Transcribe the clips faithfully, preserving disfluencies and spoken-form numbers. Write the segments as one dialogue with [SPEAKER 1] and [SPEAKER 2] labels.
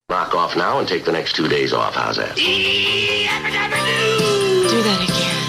[SPEAKER 1] Knock off now and take the next two days off. How's that?
[SPEAKER 2] Do that again.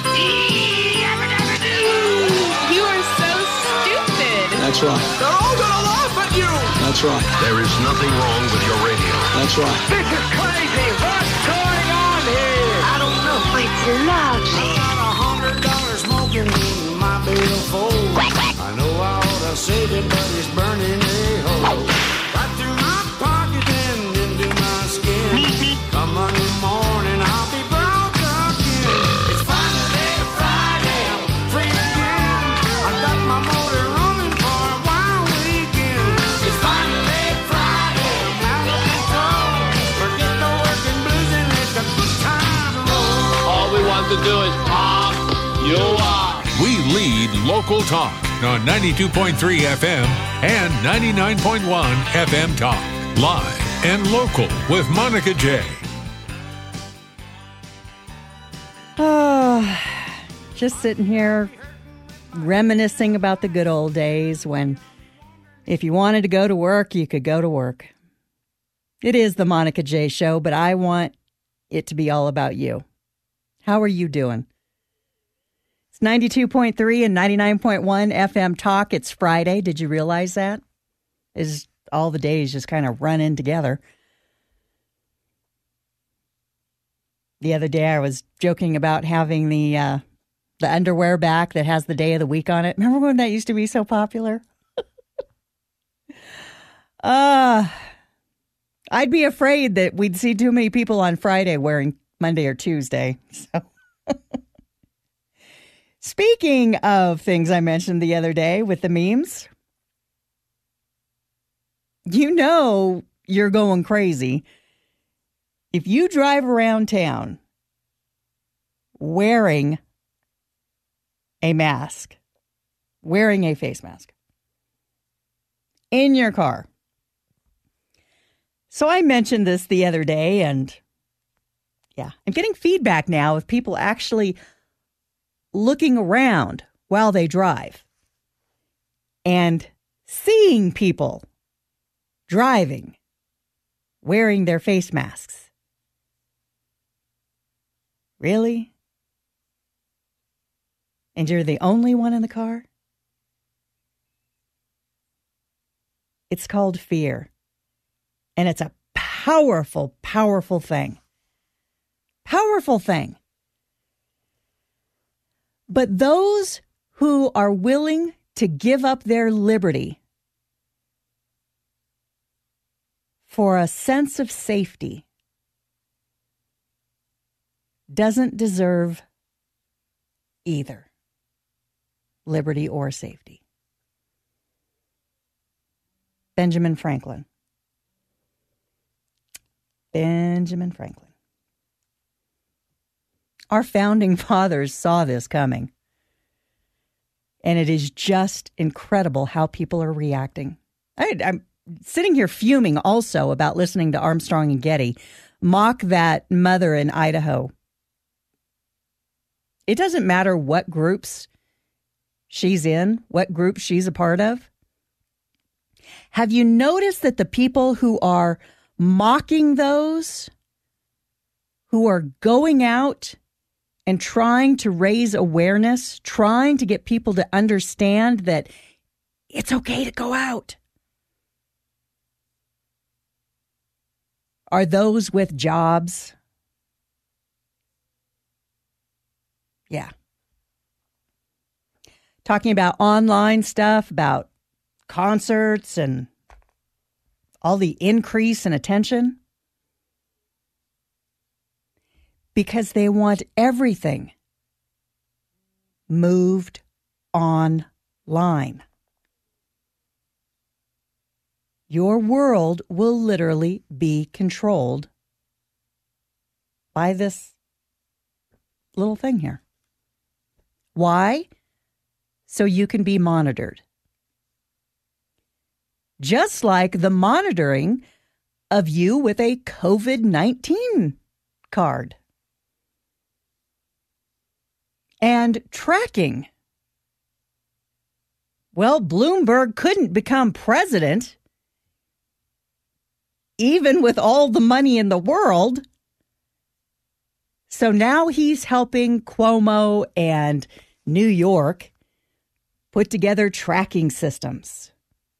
[SPEAKER 2] You are so stupid.
[SPEAKER 3] That's right.
[SPEAKER 4] They're all gonna laugh at you.
[SPEAKER 3] That's right.
[SPEAKER 1] There is nothing wrong with your radio.
[SPEAKER 3] That's right.
[SPEAKER 4] This is crazy. What's going on here?
[SPEAKER 2] I don't know. It's lovely.
[SPEAKER 5] I got a hundred dollars smoking in my billfold. I know I ought to save it, but it's burning a hole. Right through my pocket and into my skin. Come Monday morning, I'll be broke again. It's Friday, Friday, I'm free again. I got my motor running for a wild weekend. It's Friday, Friday, I'm out of control. Forget the working blues and let the good times roll.
[SPEAKER 4] All we want to do is pop you up.
[SPEAKER 6] We lead local talk on ninety-two point three F M and ninety-nine point one F M Talk. Live and local with Monica J.
[SPEAKER 7] Oh, just sitting here reminiscing about the good old days when if you wanted to go to work, you could go to work. It is the Monica J Show, but I want it to be all about you. How are you doing? It's ninety-two point three and ninety-nine point one F M Talk. It's Friday. Did you realize that? Is all the days just kind of run in together. The other day I was joking about having the uh, the underwear back that has the day of the week on it. Remember when that used to be so popular? uh, I'd be afraid that we'd see too many people on Friday wearing Monday or Tuesday. So, speaking of things I mentioned the other day with the memes, you know you're going crazy if you drive around town wearing a mask, wearing a face mask in your car. So I mentioned this the other day, and yeah, I'm getting feedback now of people actually looking around while they drive and seeing people driving wearing their face masks. Really? And you're the only one in the car? It's called fear. And it's a powerful, powerful thing. Powerful thing. But those who are willing to give up their liberty for a sense of safety doesn't deserve either liberty or safety. Benjamin Franklin. Benjamin Franklin. Our founding fathers saw this coming. And it is just incredible how people are reacting. I, I'm sitting here fuming also about listening to Armstrong and Getty mock that mother in Idaho. It doesn't matter what groups she's in, what group she's a part of. Have you noticed that the people who are mocking those, who are going out and trying to raise awareness, trying to get people to understand that it's okay to go out, are those with jobs? Yeah. Talking about online stuff, about concerts and all the increase in attention. Because they want everything moved online. Your world will literally be controlled by this little thing here. Why? So you can be monitored. Just like the monitoring of you with a covid nineteen card. And tracking. Well, Bloomberg couldn't become president even with all the money in the world. So now he's helping Cuomo and New York put together tracking systems.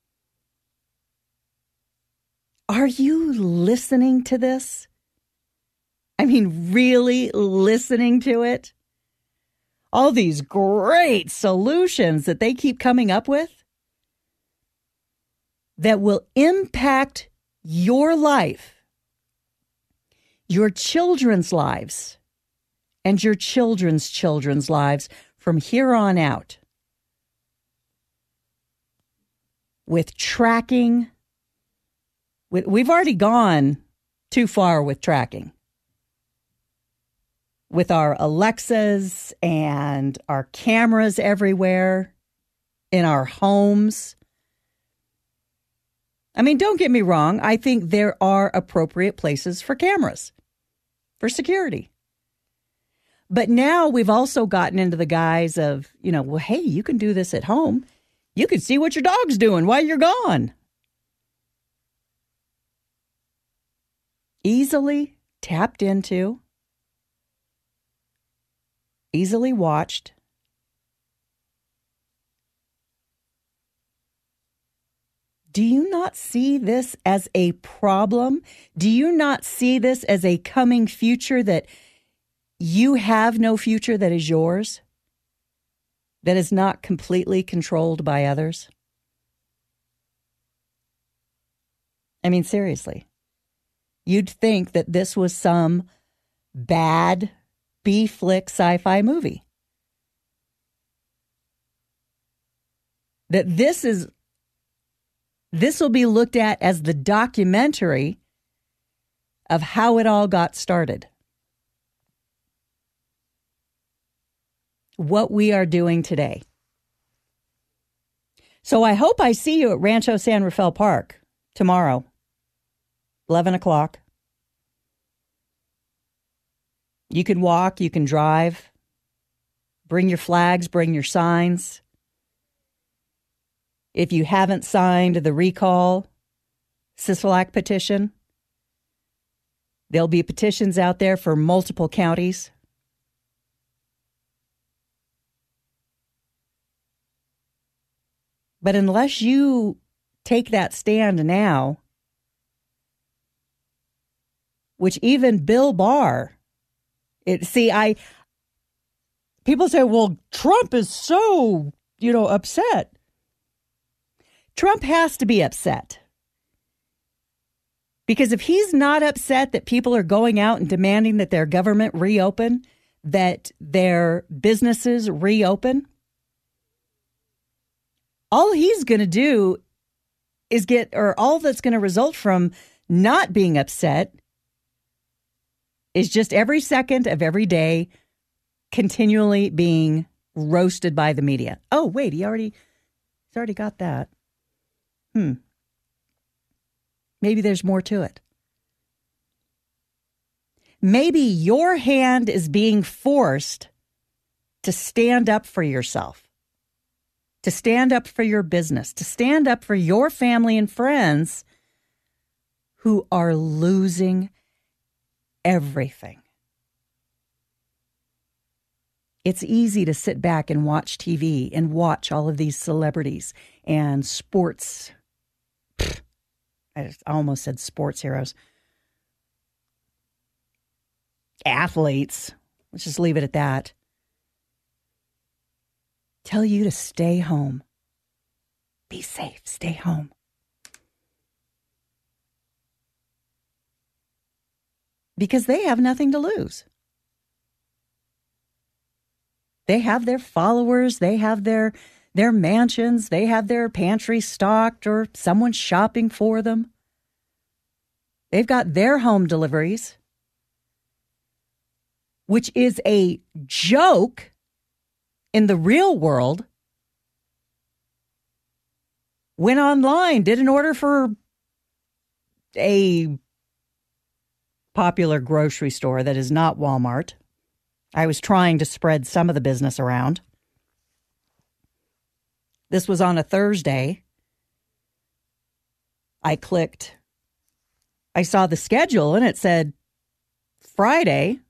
[SPEAKER 7] Are you listening to this? I mean, really listening to it? All these great solutions that they keep coming up with that will impact your life, your children's lives, and your children's children's lives from here on out. With tracking, we've already gone too far with tracking. With our Alexas and our cameras everywhere in our homes. I mean, don't get me wrong. I think there are appropriate places for cameras, for security. But now we've also gotten into the guise of, you know, well, hey, you can do this at home. You can see what your dog's doing while you're gone. Easily tapped into. Easily watched. Do you not see this as a problem? Do you not see this as a coming future that you have no future that is yours? That is not completely controlled by others? I mean, seriously. You'd think that this was some bad B-flick sci-fi movie. That this is, this will be looked at as the documentary of how it all got started. What we are doing today. So I hope I see you at Rancho San Rafael Park tomorrow, eleven o'clock. You can walk, you can drive. Bring your flags, bring your signs. If you haven't signed the recall Sisolak petition, there'll be petitions out there for multiple counties. But unless you take that stand now, which even Bill Barr, it, see, I, people say, well, Trump is so, you know, upset. Trump has to be upset. Because if he's not upset that people are going out and demanding that their government reopen, that their businesses reopen, all he's going to do is get, or all that's going to result from not being upset is just every second of every day continually being roasted by the media. Oh, wait, he already, he's already got that. Hmm. Maybe there's more to it. Maybe your hand is being forced to stand up for yourself, to stand up for your business, to stand up for your family and friends who are losing everything. It's easy to sit back and watch T V and watch all of these celebrities and sports. I just almost said sports heroes. Athletes. Let's just leave it at that. Tell you to stay home. Be safe. Stay home. Because they have nothing to lose. They have their followers. They have their, their mansions. They have their pantry stocked or someone shopping for them. They've got their home deliveries, which is a joke in the real world. Went online, did an order for a popular grocery store that is not Walmart. I was trying to spread some of the business around. This was on a Thursday. I clicked. I saw the schedule and it said Friday,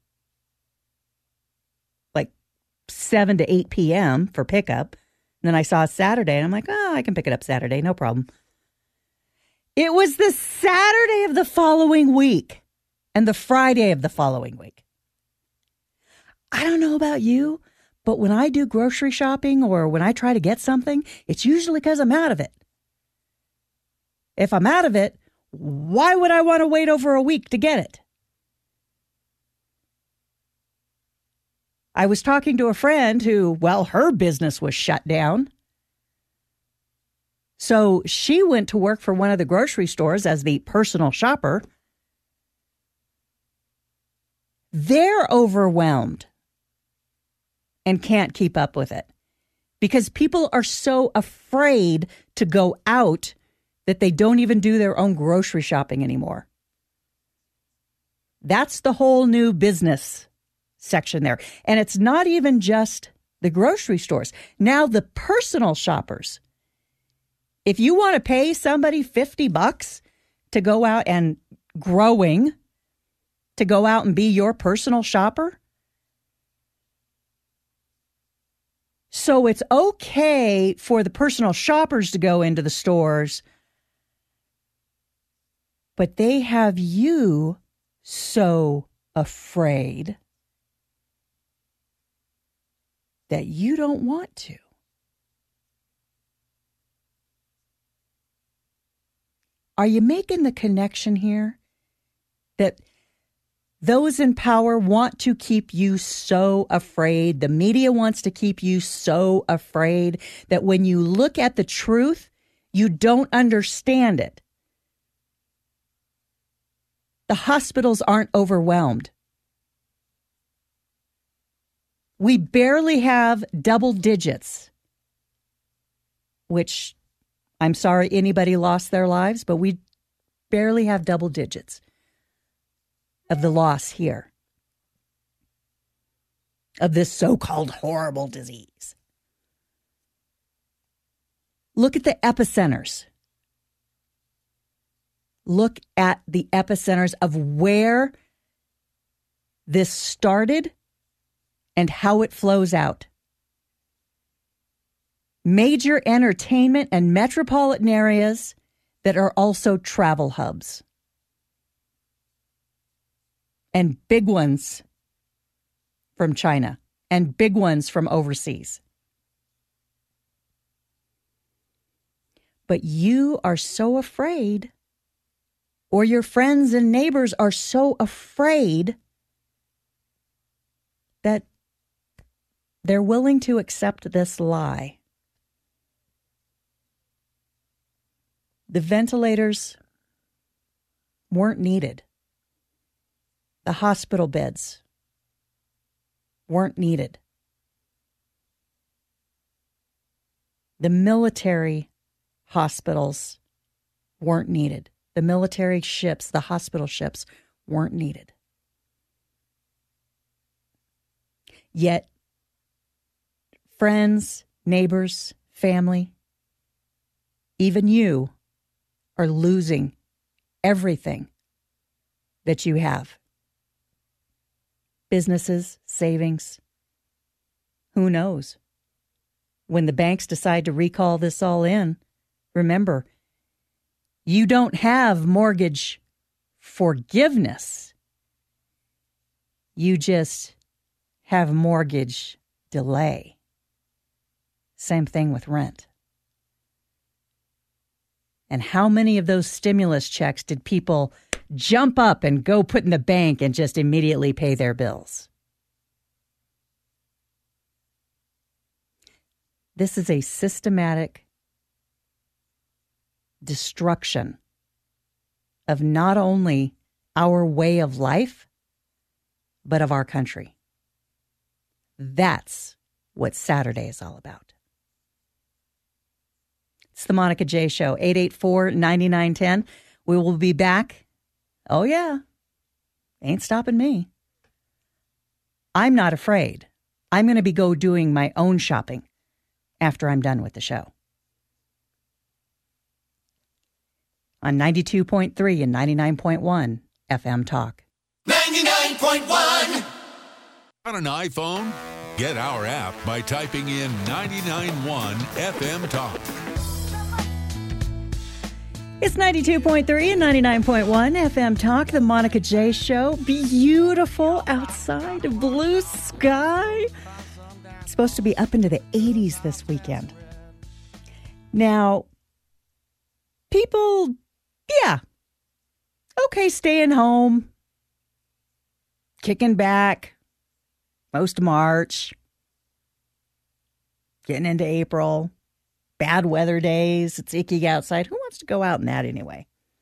[SPEAKER 7] like seven to eight p.m. for pickup. And then I saw Saturday and I'm like, oh, I can pick it up Saturday. No problem. It was the Saturday of the following week and the Friday of the following week. I don't know about you, but when I do grocery shopping or when I try to get something, it's usually because I'm out of it. If I'm out of it, why would I want to wait over a week to get it? I was talking to a friend who, well, her business was shut down. So she went to work for one of the grocery stores as the personal shopper. They're overwhelmed and can't keep up with it because people are so afraid to go out that they don't even do their own grocery shopping anymore. That's the whole new business section there. And it's not even just the grocery stores. Now the personal shoppers. If you want to pay somebody fifty bucks to go out and growing, to go out and be your personal shopper, so it's okay for the personal shoppers to go into the stores, but they have you so afraid that you don't want to. Are you making the connection here that those in power want to keep you so afraid? The media wants to keep you so afraid that when you look at the truth, you don't understand it. The hospitals aren't overwhelmed. We barely have double digits, which I'm sorry anybody lost their lives, but we barely have double digits of the loss here of this so-called horrible disease. Look at the epicenters. Look at the epicenters of where this started and how it flows out. Major entertainment and metropolitan areas that are also travel hubs. And big ones from China and big ones from overseas. But you are so afraid, or your friends and neighbors are so afraid that they're willing to accept this lie. The ventilators weren't needed. The hospital beds weren't needed. The military hospitals weren't needed. The military ships, the hospital ships, weren't needed. Yet, friends, neighbors, family, even you are losing everything that you have. Businesses, savings, who knows? When the banks decide to recall this all in, remember, you don't have mortgage forgiveness. You just have mortgage delay. Same thing with rent. And how many of those stimulus checks did people jump up and go put in the bank and just immediately pay their bills? This is a systematic destruction of not only our way of life, but of our country. That's what Saturday is all about. It's the Monica J. Show, eight eight four, nine nine one zero. We will be back. Oh, yeah. Ain't stopping me. I'm not afraid. I'm going to be go doing my own shopping after I'm done with the show. on ninety-two point three and ninety-nine point one F M Talk.
[SPEAKER 3] ninety-nine point one.
[SPEAKER 6] On an iPhone? Get our app by typing in ninety-nine point one F M Talk.
[SPEAKER 7] It's ninety-two point three and ninety-nine point one F M Talk, the Monica J Show. Beautiful outside, blue sky. It's supposed to be up into the eighties this weekend. Now, people, yeah, okay, staying home, kicking back, most of March, getting into April, bad weather days, it's icky outside. Who wants to go out in that anyway?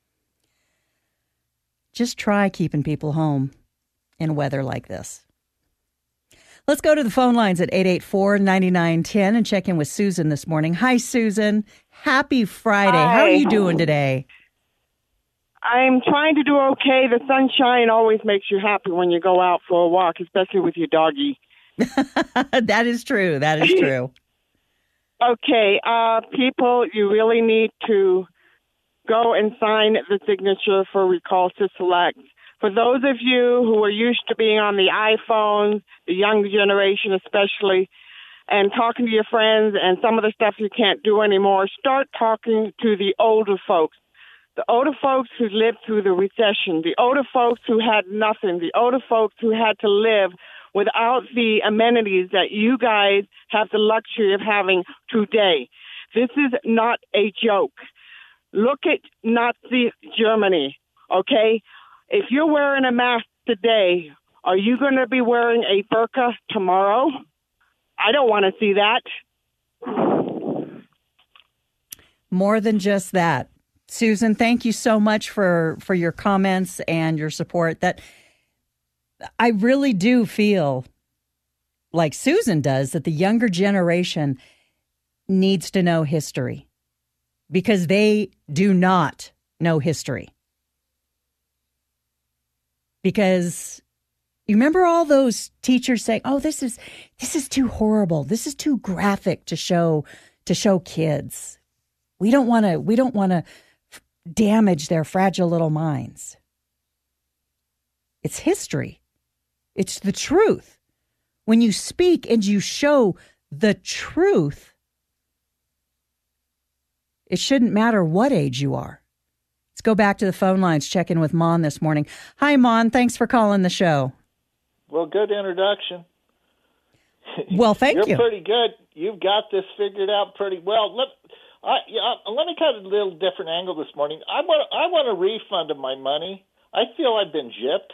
[SPEAKER 7] Just try keeping people home in weather like this. Let's go to the phone lines at eight eight four, nine nine one zero and check in with Susan this morning. Hi, Susan. Happy Friday.
[SPEAKER 8] Hi.
[SPEAKER 7] How are you doing today?
[SPEAKER 8] I'm trying to do okay. The sunshine always makes you happy when you go out for a walk, especially with your doggy.
[SPEAKER 7] That is true. That is true.
[SPEAKER 8] Okay, uh, people, you really need to go and sign the signature for Recall to Select. For those of you who are used to being on the iPhones, the younger generation especially, and talking to your friends and some of the stuff you can't do anymore, start talking to the older folks. The older folks who lived through the recession, the older folks who had nothing, the older folks who had to live without the amenities that you guys have the luxury of having today. This is not a joke. Look at Nazi Germany, okay? If you're wearing a mask today, are you going to be wearing a burqa tomorrow? I don't want to see that.
[SPEAKER 7] More than just that. Susan, thank you so much for, for your comments and your support. That I really do feel like Susan does, that the younger generation needs to know history because they do not know history. Because you remember all those teachers saying, "Oh, this is this is too horrible. This is too graphic to show to show kids. We don't want to we don't want to f- damage their fragile little minds." It's history. It's the truth. When you speak and you show the truth, it shouldn't matter what age you are. Let's go back to the phone lines, check in with Mon this morning. Hi, Mon. Thanks for calling the show.
[SPEAKER 9] Well, good introduction.
[SPEAKER 7] Well, thank
[SPEAKER 9] You're
[SPEAKER 7] you.
[SPEAKER 9] You're pretty good. You've got this figured out pretty well. Let, I, yeah, let me cut a little different angle this morning. I want, I want a refund of my money. I feel I've been gypped.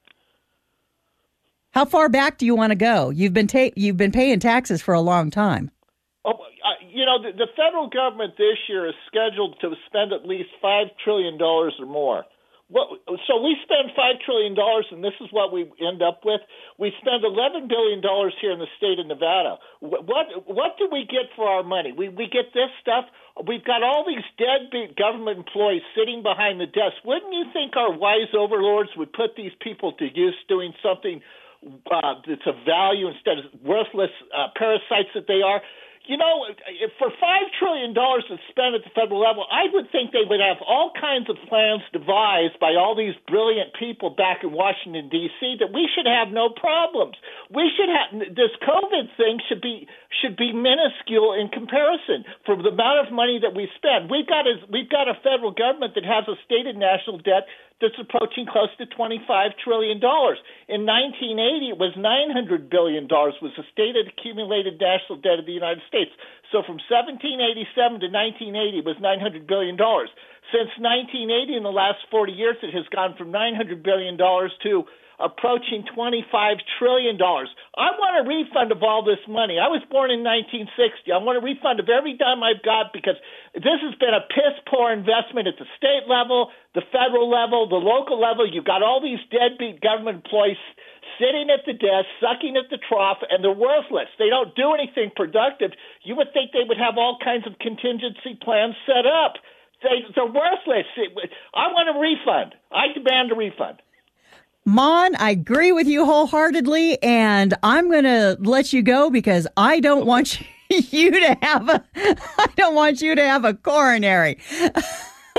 [SPEAKER 7] How far back do you want to go? You've been ta- you've been paying taxes for a long time.
[SPEAKER 9] Oh, uh, you know, the, the federal government this year is scheduled to spend at least five trillion dollars or more. What, so we spend five trillion dollars, and this is what we end up with. We spend eleven billion dollars here in the state of Nevada. What what do we get for our money? We we get this stuff. We've got all these deadbeat government employees sitting behind the desk. Wouldn't you think our wise overlords would put these people to use doing something uh, that's of value instead of worthless uh, parasites that they are? You know, if for five trillion dollars to spend at the federal level, I would think they would have all kinds of plans devised by all these brilliant people back in Washington, D C that we should have no problems. We should have this COVID thing should be should be minuscule in comparison for the amount of money that we spend. We've got a, we've got a federal government that has a stated national debt that's approaching close to twenty-five trillion dollars. In nineteen eighty, it was nine hundred billion dollars was the stated accumulated national debt of the United States. So from seventeen eighty-seven to nineteen eighty, it was nine hundred billion dollars. Since nineteen eighty, in the last forty years, it has gone from nine hundred billion dollars to approaching twenty-five trillion dollars. I want a refund of all this money. I was born in nineteen sixty. I want a refund of every dime I've got because this has been a piss-poor investment at the state level, the federal level, the local level. You've got all these deadbeat government employees sitting at the desk, sucking at the trough, and they're worthless. They don't do anything productive. You would think they would have all kinds of contingency plans set up. They, they're worthless. I want a refund. I demand a refund.
[SPEAKER 7] Mon, I agree with you wholeheartedly, and I'm going to let you go because I don't want you to have a, I don't want you to have a coronary.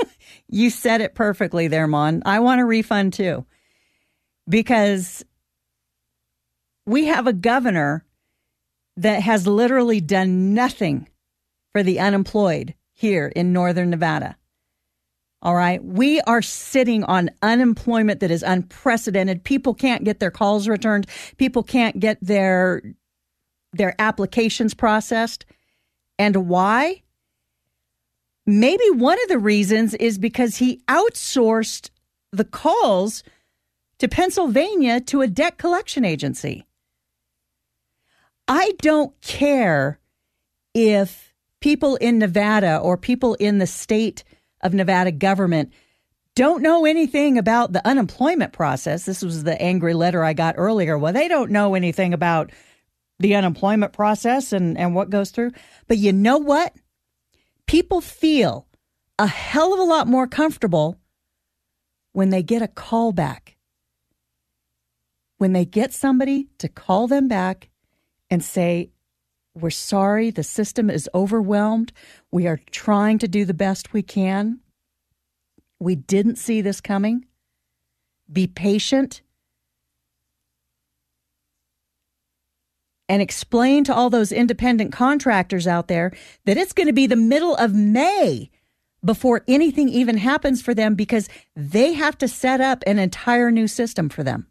[SPEAKER 7] You said it perfectly there, Mon. I want a refund too. Because we have a governor that has literally done nothing for the unemployed here in northern Nevada. All right. We are sitting on unemployment that is unprecedented. People can't get their calls returned. People can't get their their applications processed. And why? Maybe one of the reasons is because he outsourced the calls to Pennsylvania to a debt collection agency. I don't care if people in Nevada or people in the state of Nevada government don't know anything about the unemployment process. This was the angry letter I got earlier. Well, they don't know anything about the unemployment process and, and what goes through. But you know what? People feel a hell of a lot more comfortable when they get a call back. When they get somebody to call them back and say, we're sorry, the system is overwhelmed. We are trying to do the best we can. We didn't see this coming. Be patient. And explain to all those independent contractors out there that it's going to be the middle of May before anything even happens for them because they have to set up an entire new system for them.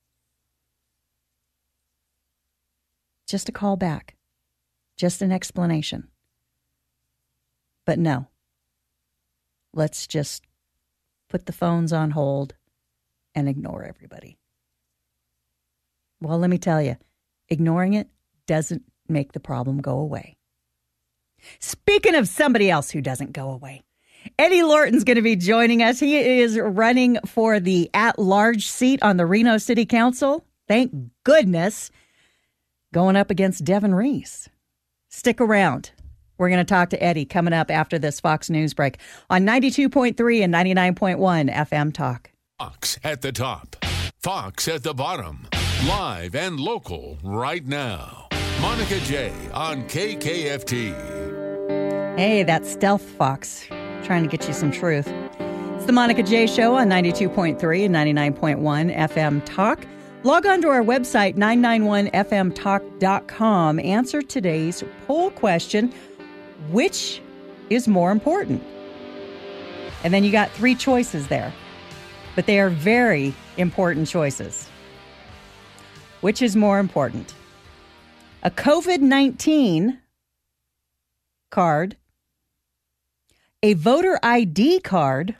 [SPEAKER 7] Just a call back. Just an explanation. But no. Let's just put the phones on hold and ignore everybody. Well, let me tell you, ignoring it doesn't make the problem go away. Speaking of somebody else who doesn't go away, Eddie Lorton's going to be joining us. He is running for the at-large seat on the Reno City Council. Thank goodness. Going up against Devin Reese. Stick around. We're going to talk to Eddie coming up after this Fox News break on ninety-two point three and ninety-nine point one F M Talk.
[SPEAKER 6] Fox at the top. Fox at the bottom. Live and local right now. Monica J on K K F T.
[SPEAKER 7] Hey, that's Stealth Fox. Trying to get you some truth. It's the Monica J Show on ninety-two point three and ninety-nine point one F M Talk. Log on to our website, nine nine one F M talk dot com. Answer today's poll question, which is more important? And then you got three choices there, but they are very important choices. Which is more important? A COVID nineteen card, a voter I D card,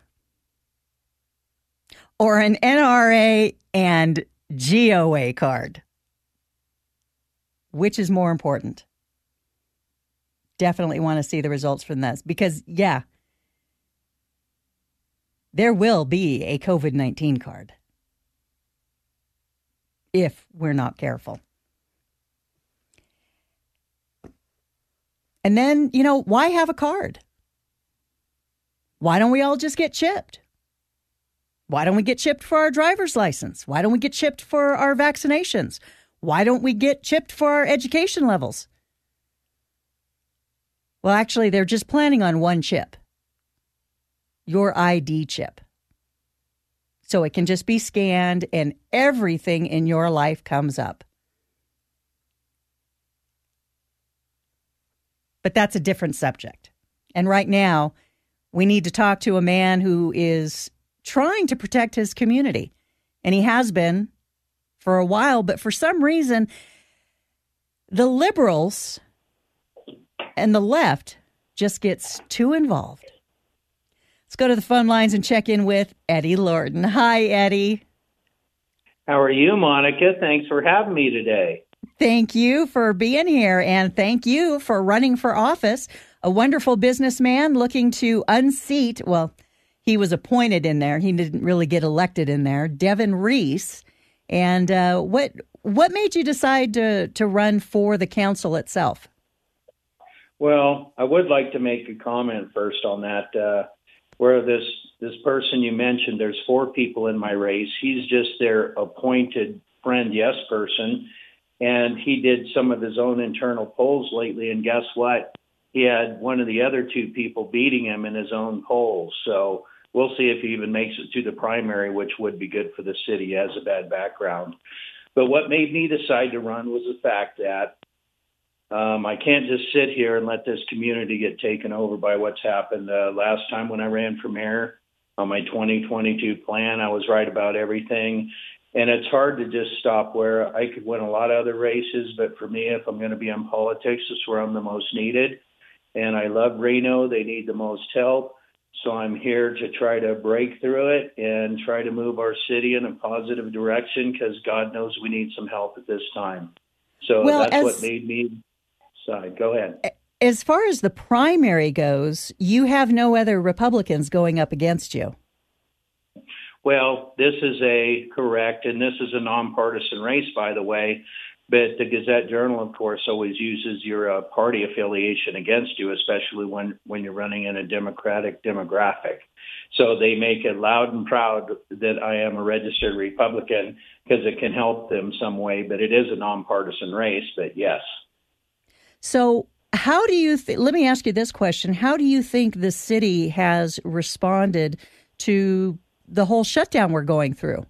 [SPEAKER 7] or an N R A and G O A card? Which is more important? Definitely want to see the results from this because, yeah, there will be a COVID nineteen card if we're not careful. And then, you know, why have a card? Why don't we all just get chipped? Why don't we get chipped for our driver's license? Why don't we get chipped for our vaccinations? Why don't we get chipped for our education levels? Well, actually, they're just planning on one chip. Your I D chip. So it can just be scanned and everything in your life comes up. But that's a different subject. And right now, we need to talk to a man who is trying to protect his community. And he has been for a while, but for some reason, the liberals and the left just gets too involved. Let's go to the phone lines and check in with Eddie Lorton. Hi, Eddie.
[SPEAKER 10] How are you, Monica? Thanks for having me today.
[SPEAKER 7] Thank you for being here, and thank you for running for office. A wonderful businessman looking to unseat, well, he was appointed in there. He didn't really get elected in there. Devin Reese. And uh, what what made you decide to, to run for the council itself?
[SPEAKER 10] Well, I would like to make a comment first on that. Uh, where this this person you mentioned, there's four people in my race. He's just their appointed friend yes person. And he did some of his own internal polls lately. And guess what? He had one of the other two people beating him in his own polls. So we'll see if he even makes it to the primary, which would be good for the city. He has a bad background. But what made me decide to run was the fact that um, I can't just sit here and let this community get taken over by what's happened. Uh, last time when I ran for mayor on my twenty twenty-two plan, I was right about everything. And it's hard to just stop where I could win a lot of other races. But for me, if I'm going to be in politics, it's where I'm the most needed. And I love Reno. They need the most help. So I'm here to try to break through it and try to move our city in a positive direction, because God knows we need some help at this time. So
[SPEAKER 7] well,
[SPEAKER 10] that's
[SPEAKER 7] as,
[SPEAKER 10] what made me decide. Go ahead.
[SPEAKER 7] As far as the primary goes, you have no other Republicans going up against you.
[SPEAKER 10] Well, this is a correct, and this is a nonpartisan race, by the way. But the Gazette-Journal, of course, always uses your uh, party affiliation against you, especially when, when you're running in a Democratic demographic. So they make it loud and proud that I am a registered Republican, because it can help them some way. But it is a nonpartisan race, but yes.
[SPEAKER 7] So how do you th- let me ask you this question. How do you think the city has responded to the whole shutdown we're going through?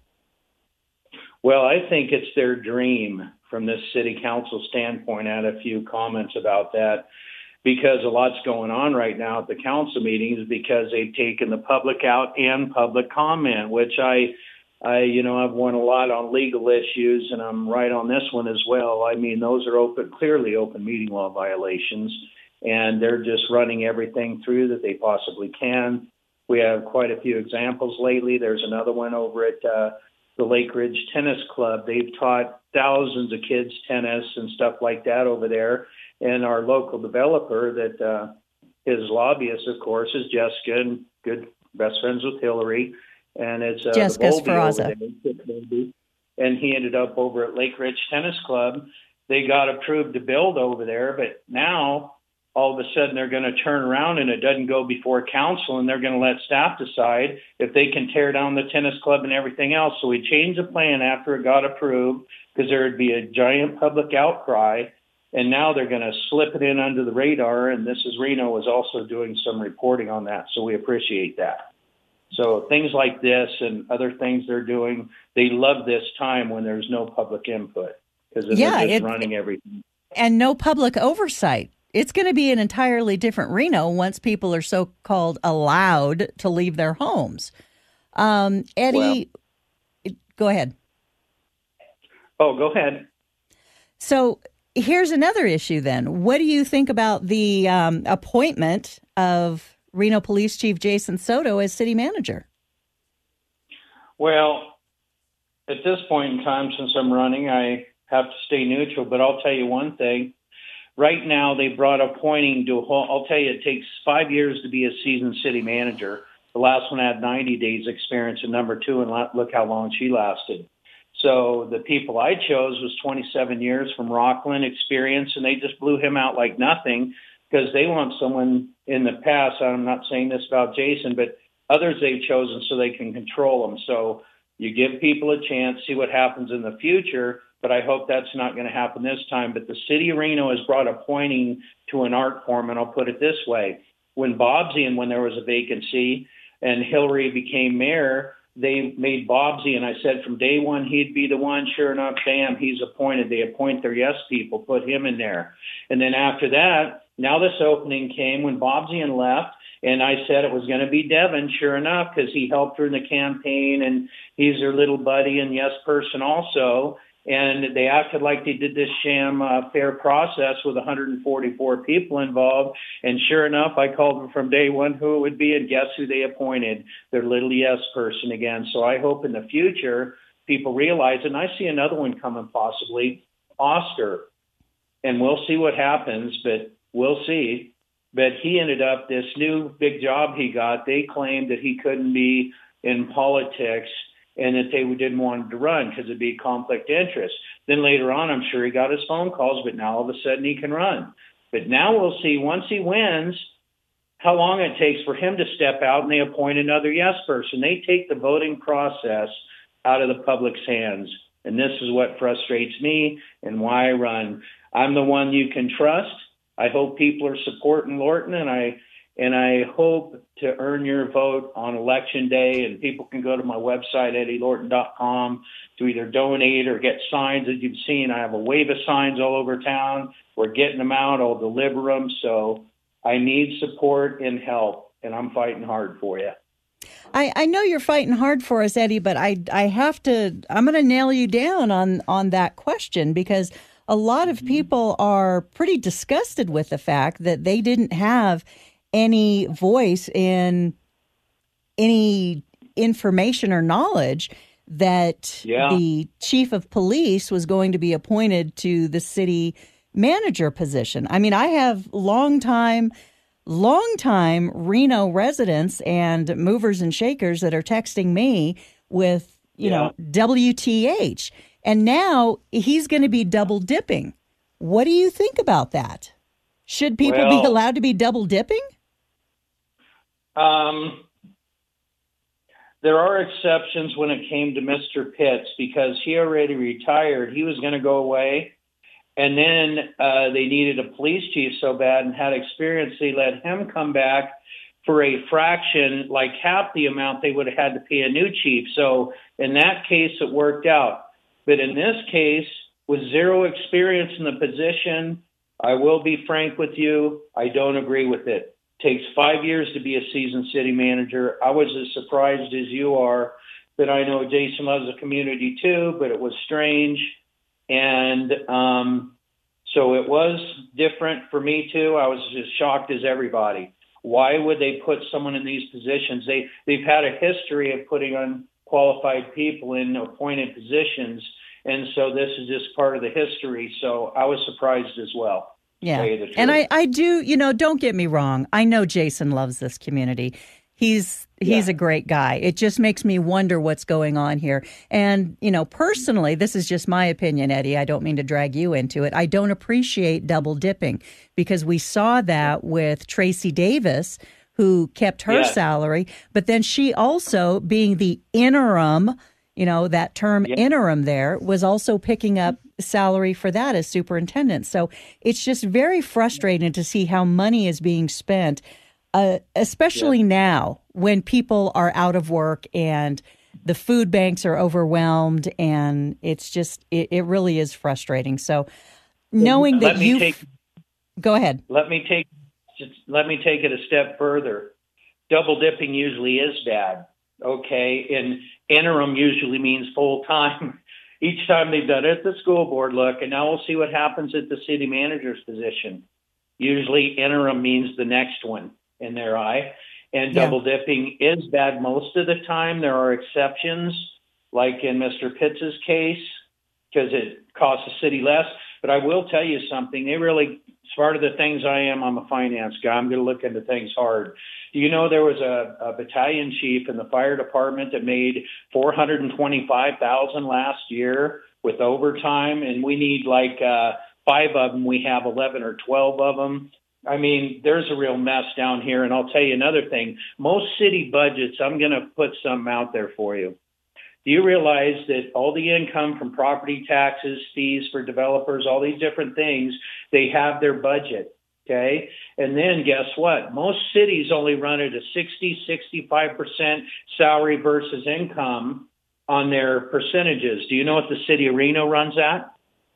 [SPEAKER 10] Well, I think it's their dream from this city council standpoint. I had a few comments about that, because a lot's going on right now at the council meetings, because they've taken the public out and public comment, which I, I, you know, I've won a lot on legal issues, and I'm right on this one as well. I mean, those are open, clearly open meeting law violations, and they're just running everything through that they possibly can. We have quite a few examples lately. There's another one over at uh, the Lake Ridge Tennis Club. They've taught thousands of kids tennis and stuff like that over there. And our local developer, that uh, his lobbyist, of course, is Jessica, and good best friends with Hillary. And it's uh,
[SPEAKER 7] Jessica Sferrazza.
[SPEAKER 10] And he ended up over at Lake Ridge Tennis Club. They got approved to build over there, but now all of a sudden they're going to turn around and it doesn't go before council, and they're going to let staff decide if they can tear down the tennis club and everything else. So we changed the plan after it got approved, because there would be a giant public outcry, and now they're going to slip it in under the radar. And This is Reno is also doing some reporting on that, so we appreciate that. So things like this and other things they're doing, they love this time when there's no public input, because
[SPEAKER 7] yeah,
[SPEAKER 10] they're just
[SPEAKER 7] it,
[SPEAKER 10] running everything.
[SPEAKER 7] And no public oversight. It's going to be an entirely different Reno once people are so-called allowed to leave their homes. Um, Eddie, well, go ahead.
[SPEAKER 10] Oh, go ahead.
[SPEAKER 7] So here's another issue then. What do you think about the um, appointment of Reno Police Chief Jason Soto as city manager?
[SPEAKER 10] Well, at this point in time, since I'm running, I have to stay neutral, but I'll tell you one thing. Right now, they brought appointing to a whole, I'll tell you, it takes five years to be a seasoned city manager. The last one had ninety days experience in number two, and look how long she lasted. So the people I chose was twenty-seven years from Rockland experience, and they just blew him out like nothing, because they want someone in the past. I'm not saying this about Jason, but others they've chosen so they can control them. So you give people a chance, see what happens in the future. But I hope that's not going to happen this time. But the city of Reno has brought appointing to an art form, and I'll put it this way. When Bobsey, and when there was a vacancy and Hillary became mayor, they made Bobsey, and I said from day one he'd be the one. Sure enough, bam, he's appointed. They appoint their yes people, put him in there. And then after that, now this opening came when Bobsey left, and I said it was going to be Devin, sure enough, because he helped her in the campaign, and he's her little buddy and yes person also. And they acted like they did this sham uh, fair process with one hundred forty-four people involved. And sure enough, I called them from day one who it would be, and guess who they appointed? Their little yes person again. So I hope in the future people realize, and I see another one coming possibly, Oscar. And we'll see what happens, but we'll see. But he ended up, this new big job he got, they claimed that he couldn't be in politics and that they didn't want him to run because it'd be conflict of interest. Then later on, I'm sure he got his phone calls, but now all of a sudden he can run. But now we'll see, once he wins, how long it takes for him to step out and they appoint another yes person. They take the voting process out of the public's hands. And this is what frustrates me and why I run. I'm the one you can trust. I hope people are supporting Lorton, and I And I hope to earn your vote on Election Day. And people can go to my website, eddie lorton dot com, to either donate or get signs. As you've seen, I have a wave of signs all over town. We're getting them out. I'll deliver them. So I need support and help, and I'm fighting hard for you.
[SPEAKER 7] I, I know you're fighting hard for us, Eddie, but I I have to, I'm going to nail you down on, on that question, because a lot of people are pretty disgusted with the fact that they didn't have any voice in any information or knowledge that
[SPEAKER 10] yeah.
[SPEAKER 7] the chief of police was going to be appointed to the city manager position. I mean, I have long time long time Reno residents and movers and shakers that are texting me with, you
[SPEAKER 10] yeah.
[SPEAKER 7] know, W T H. And now he's going to be double dipping. What do you think about that? Should people
[SPEAKER 10] well,
[SPEAKER 7] be allowed to be double dipping?
[SPEAKER 10] Um, there are exceptions when it came to Mister Pitts, because he already retired. He was going to go away. And then uh, they needed a police chief so bad and had experience. They let him come back for a fraction, like half the amount they would have had to pay a new chief. So in that case, it worked out. But in this case, with zero experience in the position, I will be frank with you, I don't agree with it. It takes five years to be a seasoned city manager. I was as surprised as you are, but I know Jason loves the community too, but it was strange. And um, so it was different for me too. I was as shocked as everybody. Why would they put someone in these positions? They, they've had a history of putting unqualified people in appointed positions. And so this is just part of the history. So I was surprised as well.
[SPEAKER 7] Yeah. And I, I do, you know, don't get me wrong. I know Jason loves this community. He's he's yeah. a great guy. It just makes me wonder what's going on here. And, you know, personally, this is just my opinion, Eddie. I don't mean to drag you into it. I don't appreciate double dipping, because we saw that with Tracy Davis, who kept her yeah. salary. But then she also, being the interim, you know, that term yeah. interim there, was also picking up salary for that as superintendent. So it's just very frustrating to see how money is being spent, uh, especially yeah. now when people are out of work and the food banks are overwhelmed, and it's just, it, it really is frustrating. So knowing
[SPEAKER 10] let
[SPEAKER 7] that you
[SPEAKER 10] take,
[SPEAKER 7] go ahead.
[SPEAKER 10] Let me take, let me take it a step further. Double dipping usually is bad. Okay. And interim usually means full time. Each time they've done it at the school board, look, and now we'll see what happens at the city manager's position. Usually interim means the next one in their eye. And
[SPEAKER 7] Yeah.
[SPEAKER 10] double dipping is bad most of the time. There are exceptions, like in Mister Pitts's case, because it costs the city less. But I will tell you something. They really, as part of the things I am, I'm a finance guy. I'm going to look into things hard. Do you know there was a, a battalion chief in the fire department that made four hundred twenty-five thousand dollars last year with overtime, and we need like uh, five of them. We have eleven or twelve of them. I mean, there's a real mess down here. And I'll tell you another thing. Most city budgets, I'm going to put some out there for you. Do you realize that all the income from property taxes, fees for developers, all these different things, they have their budget, okay? And then guess what? Most cities only run at a sixty, sixty-five percent salary versus income on their percentages. Do you know what the city of Reno runs at?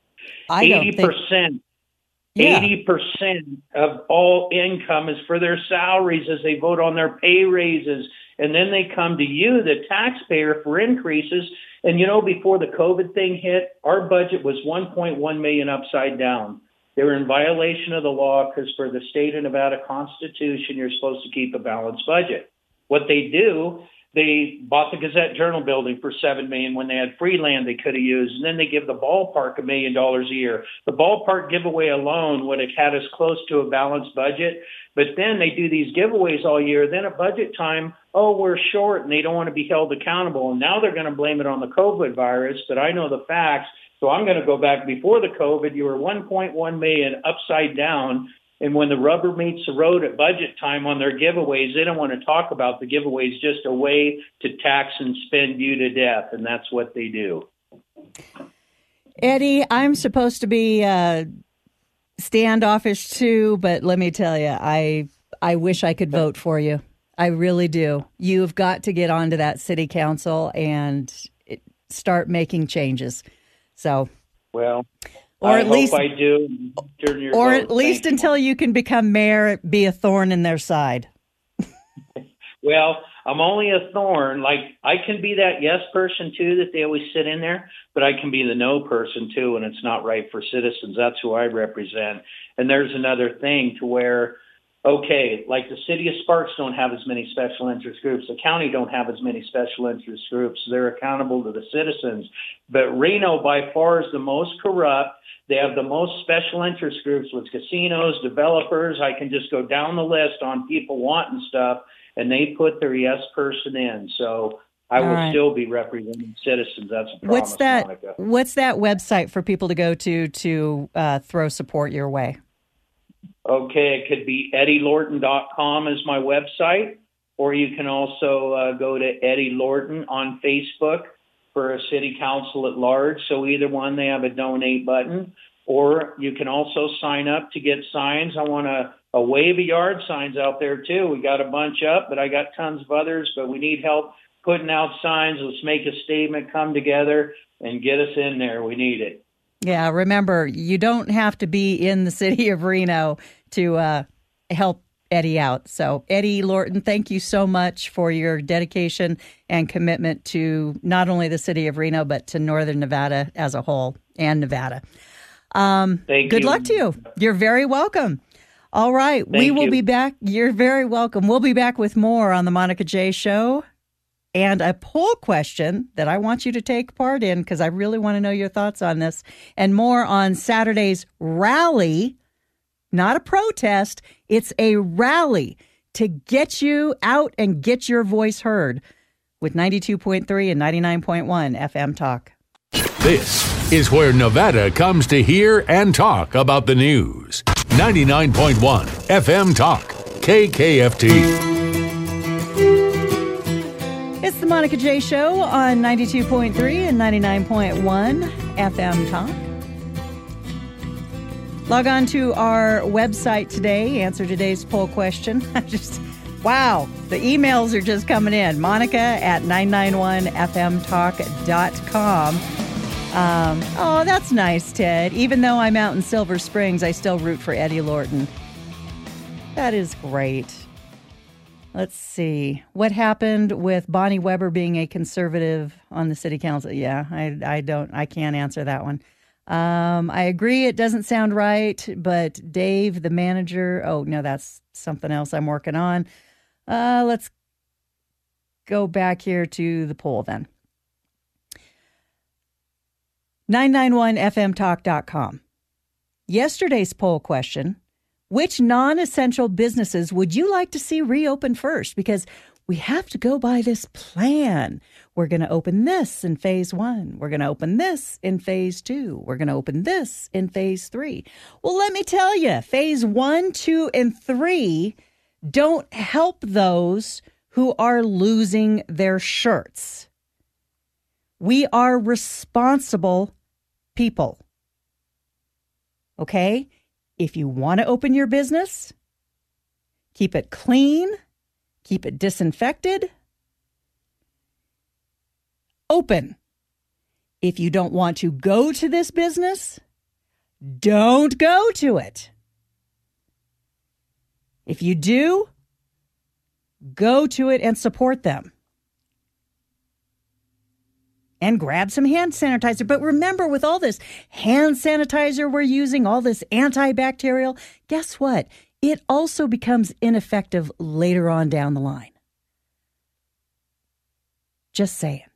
[SPEAKER 7] I don't
[SPEAKER 10] eighty percent.
[SPEAKER 7] think... Yeah.
[SPEAKER 10] eighty percent of all income is for their salaries as they vote on their pay raises. And then they come to you, the taxpayer, for increases. And, you know, before the COVID thing hit, our budget was one point one million dollars upside down. They were in violation of the law because for the state of Nevada Constitution, you're supposed to keep a balanced budget. What they do, they bought the Gazette Journal building for seven million dollars when they had free land they could have used. And then they give the ballpark a million dollars a year. The ballpark giveaway alone would have had us close to a balanced budget. But then they do these giveaways all year. Then at budget time, oh, we're short, and they don't want to be held accountable. And now they're going to blame it on the COVID virus. But I know the facts. So I'm going to go back before the COVID. You were one point one million dollars upside down. And when the rubber meets the road at budget time on their giveaways, they don't want to talk about the giveaways, just a way to tax and spend you to death. And that's what they do.
[SPEAKER 7] Eddie, I'm supposed to be uh, standoffish too, but let me tell you, I I wish I could vote for you. I really do. You've got to get onto that city council and it, start making changes. So,
[SPEAKER 10] well,
[SPEAKER 7] or
[SPEAKER 10] I
[SPEAKER 7] at
[SPEAKER 10] hope
[SPEAKER 7] least
[SPEAKER 10] I do. Turn your
[SPEAKER 7] or
[SPEAKER 10] vote.
[SPEAKER 7] at least
[SPEAKER 10] Thank
[SPEAKER 7] until you. you can become mayor, be a thorn in their side.
[SPEAKER 10] Well, I'm only a thorn. Like, I can be that yes person, too, that they always sit in there, but I can be the no person, too, when it's not right for citizens. That's who I represent. And there's another thing to where, okay, like the city of Sparks don't have as many special interest groups. The county don't have as many special interest groups. They're accountable to the citizens. But Reno, by far, is the most corrupt. They have the most special interest groups with casinos, developers. I can just go down the list on people wanting stuff. And they put their yes person in. So I
[SPEAKER 7] All
[SPEAKER 10] will
[SPEAKER 7] right.
[SPEAKER 10] still be representing citizens. That's a promise,
[SPEAKER 7] What's that?
[SPEAKER 10] Monica.
[SPEAKER 7] What's that website for people to go to to uh, throw support your way?
[SPEAKER 10] Okay, it could be eddie lorton dot com is my website, or you can also uh, go to Eddie Lorton on Facebook for a city council at large. So either one, they have a donate button, or you can also sign up to get signs. I want a, a wave of yard signs out there too. We got a bunch up, but I got tons of others, but we need help putting out signs. Let's make a statement, come together and get us in there. We need it.
[SPEAKER 7] Yeah, remember, you don't have to be in the city of Reno to uh, help Eddie out. So, Eddie Lorton, thank you so much for your dedication and commitment to not only the city of Reno, but to Northern Nevada as a whole and Nevada. Um,
[SPEAKER 10] Thank
[SPEAKER 7] good
[SPEAKER 10] you.
[SPEAKER 7] luck to you. You're very welcome. All right, we
[SPEAKER 10] Thank
[SPEAKER 7] will
[SPEAKER 10] you.
[SPEAKER 7] be back. You're very welcome. We'll be back with more on the Monica J Show and a poll question that I want you to take part in because I really want to know your thoughts on this, and more on Saturday's rally. Not a protest. It's a rally to get you out and get your voice heard with ninety-two point three and ninety-nine point one F M Talk.
[SPEAKER 6] This is where Nevada comes to hear and talk about the news. ninety-nine point one F M Talk, K K F T.
[SPEAKER 7] It's the Monica J Show on ninety-two point three and ninety-nine point one F M Talk. Log on to our website today, answer today's poll question. I just, wow, the emails are just coming in. Monica at nine nine one F M talk dot com. Um, oh, that's nice, Ted. Even though I'm out in Silver Springs, I still root for Eddie Lorton. That is great. Let's see. What happened with Bonnie Weber being a conservative on the city council? Yeah, I, I don't, I can't answer that one. Um, I agree it doesn't sound right, but Dave, the manager, oh, no, that's something else I'm working on. Uh, let's go back here to the poll then. nine nine one F M talk dot com. Yesterday's poll question, which non-essential businesses would you like to see reopen first? Because we have to go by this plan. We're going to open this in phase one. We're going to open this in phase two. We're going to open this in phase three. Well, let me tell you, phase one, two, and three don't help those who are losing their shirts. We are responsible people. Okay? If you want to open your business, keep it clean, keep it disinfected, open. If you don't want to go to this business, don't go to it. If you do, go to it and support them. And grab some hand sanitizer. But remember, with all this hand sanitizer we're using, all this antibacterial, guess what? It also becomes ineffective later on down the line. Just saying.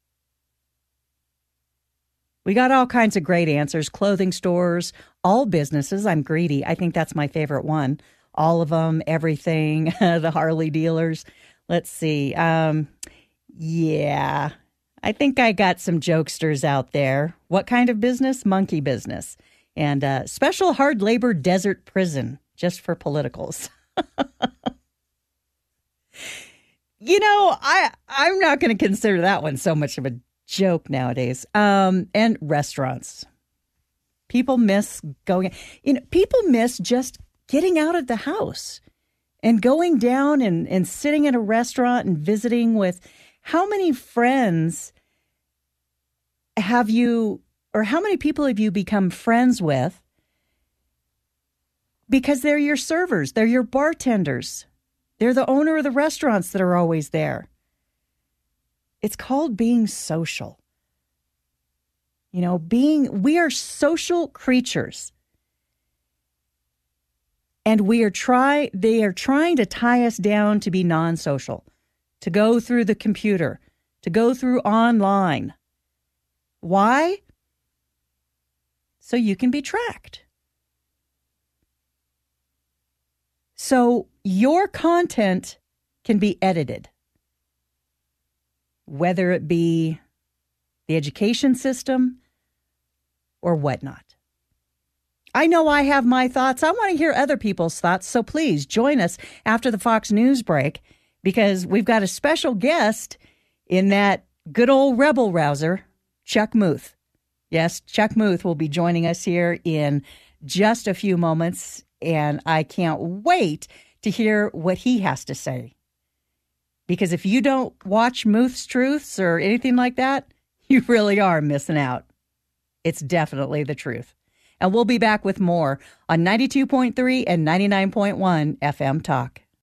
[SPEAKER 7] We got all kinds of great answers. Clothing stores, all businesses. I'm greedy. I think that's my favorite one. All of them, everything, the Harley dealers. Let's see. Um, yeah. I think I got some jokesters out there. What kind of business? Monkey business. And uh, special hard labor desert prison, just for politicals. You know, I, I'm not going to consider that one so much of a joke nowadays. Um, and restaurants. People miss going, you know, people miss just getting out of the house And going down and, and sitting at a restaurant and visiting with, how many friends have you, or how many people have you become friends with because they're your servers, they're your bartenders, they're the owner of the restaurants that are always there. It's called being social. You know, being, we are social creatures. And we are try, they are trying to tie us down to be non-social, to go through the computer, to go through online. Why? So you can be tracked. So your content can be edited, whether it be the education system or whatnot. I know I have my thoughts. I want to hear other people's thoughts. So please join us after the Fox News break, because we've got a special guest in that good old rebel rouser, Chuck Muth. Yes, Chuck Muth will be joining us here in just a few moments, and I can't wait to hear what he has to say. Because if you don't watch Muth's Truths or anything like that, you really are missing out. It's definitely the truth. And we'll be back with more on ninety-two point three and ninety-nine point one F M Talk.